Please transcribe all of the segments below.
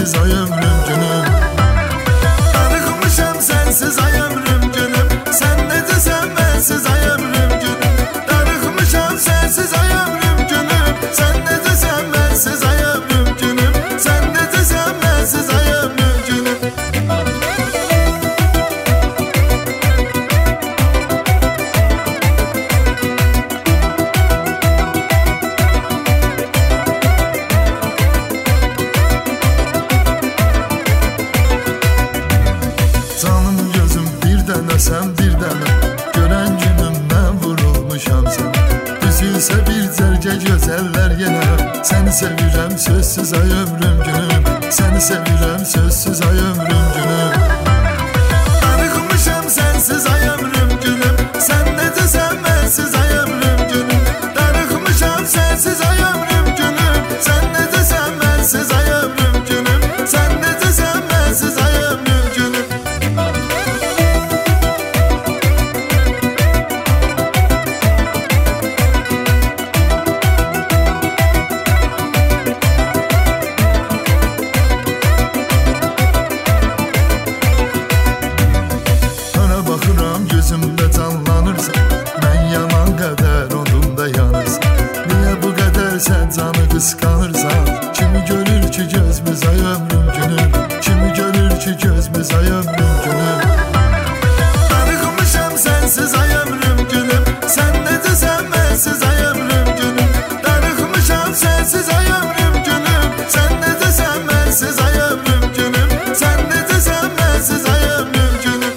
sensiz ay ömrüm günüm. Darıxmışam sensiz ay ömrüm günüm. Sen necəsən mənsiz ay ömrüm günüm. Darıxmışam sensiz ay ömrüm günüm. Sen necəsən mənsiz ay ömrüm günüm. Sen necəsən mənsiz ay ömrüm günüm. Canım gözüm bir dənə sən bir dənə. Görən günümdən vurulmuşam sən. Üzülsə bir cərgə gözəllər yenə. Səni sevirəm sözsüz ay ömrüm günüm. Səni sevirəm sözsüz ay ömrüm günüm. Darıxmışam sensiz ay ömrüm günüm. Sen necəsən mənsiz ay ömrüm günüm. Darıxmışam sensiz ay ömrüm günüm. Sen necəsən mənsiz ay ömrüm günüm. Sen necəsən mənsiz ay ömrüm günüm. Gözümdə canlanırsan, mən yaman qədər onunda yanırsan. Niyə bu qədər sən canı qısqanırsan? Kimi görür ki gözümüz ay ömrüm günüm. Kimi görür ki gözümüz ay ömrüm günüm. Darıxmışam sensiz ay ömrüm günüm. Sen necəsən mənsiz ay ömrüm günüm. Darıxmışam sensiz ay ömrüm günüm. Sen necəsən mənsiz ay ömrüm günüm. Sen necəsən mənsiz ay ömrüm günüm.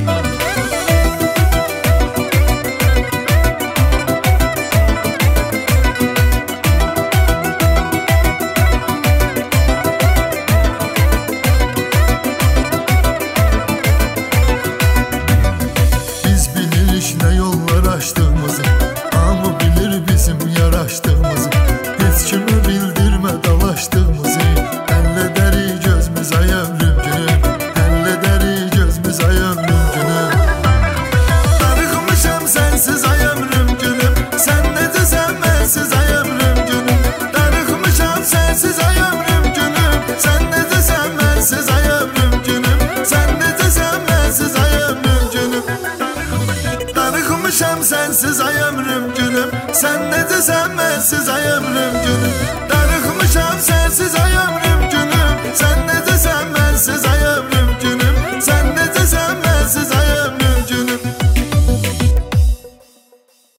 Ne yollar açtığımızı, hamı bilir bizim yaraştığımızı. Hiç kime bildirme dalaştığımızı. Hallederik gözümüz ay ömrüm günüm. Hallederik gözümüz ay ömrüm günüm. Darıxmışam sensiz ay ömrüm günüm. Sen necəsən mənsiz ay ömrüm günüm. Darıxmışam sensiz ay ömrüm günüm. Sen necəsən mənsiz ay ömrüm günüm. Sen necəsən mənsiz ay ömrüm günüm. Darıxmışam sensiz ay ömrüm günüm. Sen necəsən mənsiz ay ömrüm günüm. Darıxmışam sensiz ay